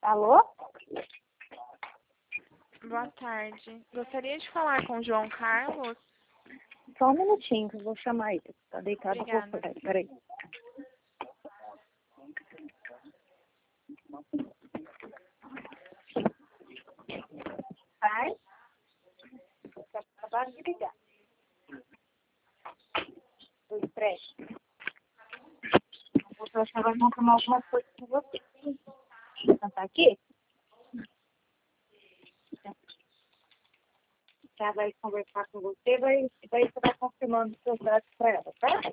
Alô? Boa tarde. Gostaria de falar com o João Carlos. Só um minutinho, que eu vou chamar ele. Tá deitado por Obrigada. trás. Peraí. Pai? Tá acabado de ligar. Dois, três. Eu acho que ela vai confirmar alguma coisa com você. Então tá aqui? Ela vai conversar com você, você vai confirmando os seus dados pra ela, tá?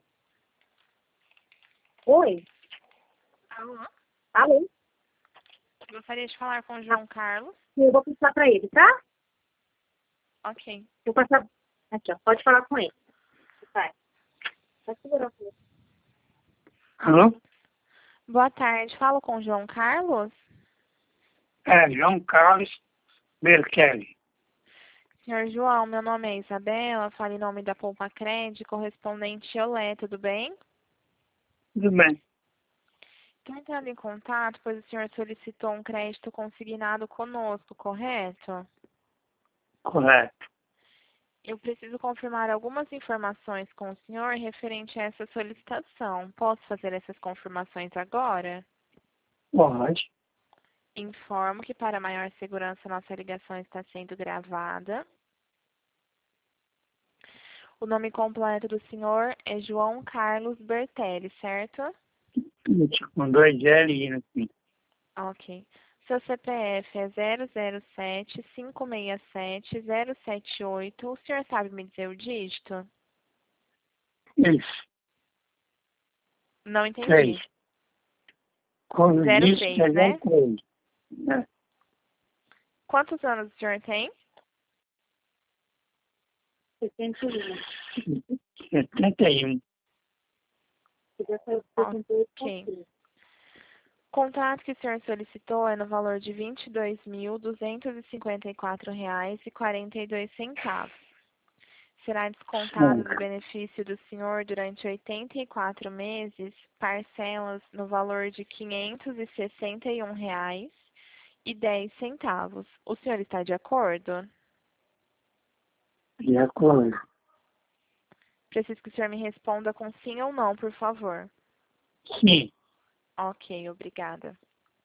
Oi? Alô? Alô? Gostaria de falar com o João Carlos. Eu vou passar pra ele, tá? Ok. Vou passar. Aqui, ó. Pode falar com ele. Vai. Vai segurar o telefone. Alô? Boa tarde. Falo com o João Carlos. É, João Carlos Berkelli. Senhor João, meu nome é Isabela, falo em nome da Poupa Crédito, correspondente Olé, tudo bem? Tudo bem. Estou entrando em contato, pois o senhor solicitou um crédito consignado conosco, correto? Correto. Eu preciso confirmar algumas informações com o senhor referente a essa solicitação. Posso fazer essas confirmações agora? Pode. Informo que, para maior segurança, nossa ligação está sendo gravada. O nome completo do senhor é João Carlos Bertelli, certo? Com dois L no fim. Ok. Seu CPF é 007-567-078. O senhor sabe me dizer o dígito? Isso. Não entendi. 6. Quando diz 06, que é né? 03. É. Quantos anos o senhor tem? 71. 71. Ok. O contrato que o senhor solicitou é no valor de R$ 22.254,42. Será descontado do benefício do senhor durante 84 meses, parcelas no valor de R$ 561,10. O senhor está de acordo? De acordo. Preciso que o senhor me responda com sim ou não, por favor. Sim. Ok, obrigada.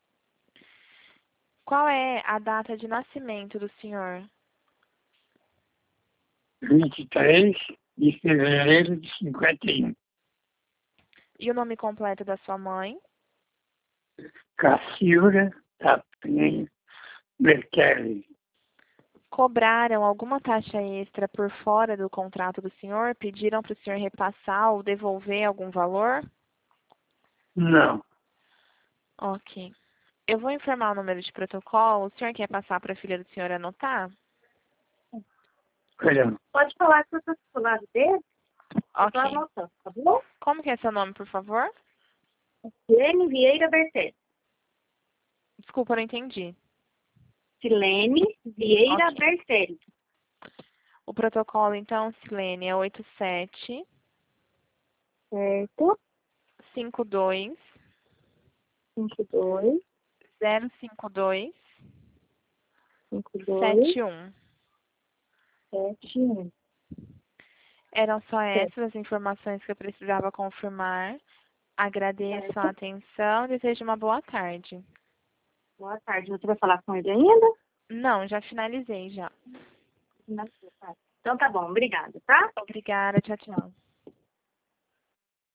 Qual é a data de nascimento do senhor? 23 de fevereiro de 51. E o nome completo da sua mãe? Cacilda da Penha Berkelli. Cobraram alguma taxa extra por fora do contrato do senhor? Pediram para o senhor repassar ou devolver algum valor? Não. Ok. Eu vou informar o número de protocolo. O senhor quer passar para a filha do senhor anotar? Perdão. Pode falar que eu sou titular dele? Eu tô Ok. anotando, tá bom? Como que é seu nome, por favor? Silene Vieira Bertelli. Desculpa, eu não entendi. Silene Vieira Ok. Bertelli. O protocolo, então, Silene, é 87 Certo. 52 52, 052 52, 71. 71. Eram só Certo. essas as informações que eu precisava confirmar. Agradeço a atenção e desejo uma boa tarde. Boa tarde. Você vai falar com ele ainda? Não, já finalizei já. Não. Então tá bom. Obrigada, tá? Obrigada, tchau, tchau.